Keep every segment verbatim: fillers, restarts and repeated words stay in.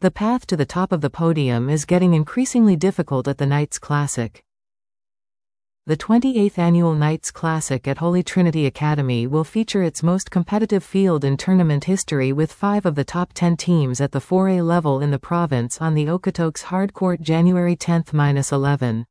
The path to the top of the podium is getting increasingly difficult at the Knights Classic. The twenty-eighth Annual Knights Classic at Holy Trinity Academy will feature its most competitive field in tournament history, with five of the top ten teams at the four A level in the province on the Okotoks hardcourt January tenth to eleventh.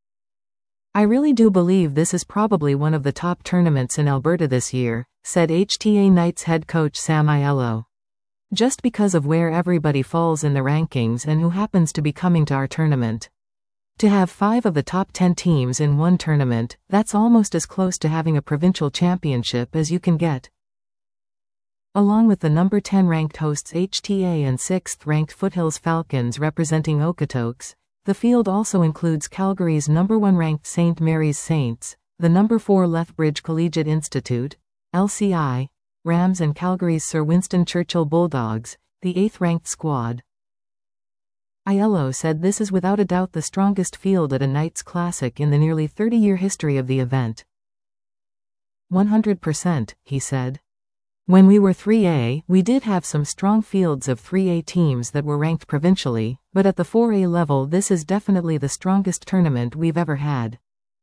"I really do believe this is probably one of the top tournaments in Alberta this year," said H T A Knights head coach Sam Aiello. "Just because of where everybody falls in the rankings and who happens to be coming to our tournament. To have five of the top ten teams in one tournament, that's almost as close to having a provincial championship as you can get." Along with the number ten ranked hosts H T A and sixth ranked Foothills Falcons representing Okotoks, the field also includes Calgary's number one ranked Saint Mary's Saints, the number four Lethbridge Collegiate Institute, L C I, Rams, and Calgary's Sir Winston Churchill Bulldogs, the eighth ranked squad. Aiello said this is without a doubt the strongest field at a Knights Classic in the nearly thirty-year history of the event. one hundred percent, he said. "When we were three A, we did have some strong fields of three A teams that were ranked provincially, but at the four A level this is definitely the strongest tournament we've ever had."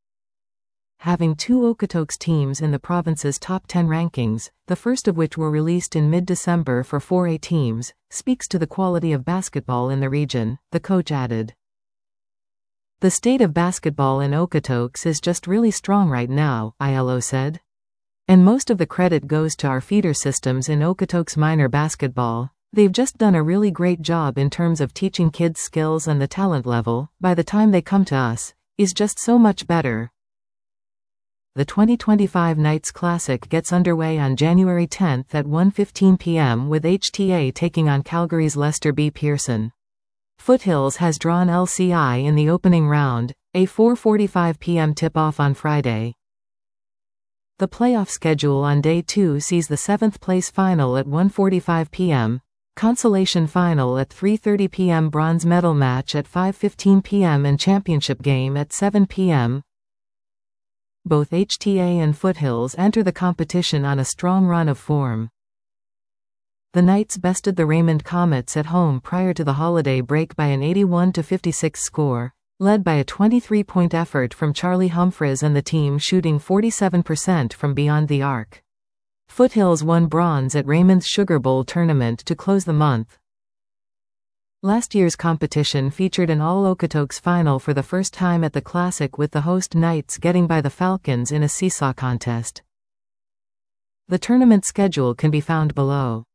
Having two Okotoks teams in the province's top ten rankings, the first of which were released in mid-December for four A teams, speaks to the quality of basketball in the region, the coach added. "The state of basketball in Okotoks is just really strong right now," Aiello said. "And most of the credit goes to our feeder systems in Okotoks minor basketball. They've just done a really great job in terms of teaching kids skills, and the talent level, by the time they come to us, is just so much better." The twenty twenty-five Knights Classic gets underway on January tenth at one fifteen p m with H T A taking on Calgary's Lester B. Pearson. Foothills has drawn L C I in the opening round, a four forty-five p m tip-off on Friday. The playoff schedule on day two sees the seventh place final at one forty-five p m, consolation final at three thirty p m, bronze medal match at five fifteen p m and championship game at seven p m Both H T A and Foothills enter the competition on a strong run of form. The Knights bested the Raymond Comets at home prior to the holiday break by an eighty-one to fifty-six score, led by a twenty-three point effort from Charlie Humphreys and the team shooting forty-seven percent from beyond the arc. Foothills won bronze at Raymond's Sugar Bowl tournament to close the month. Last year's competition featured an all-Okotoks final for the first time at the Classic, with the host Knights getting by the Falcons in a seesaw contest. The tournament schedule can be found below.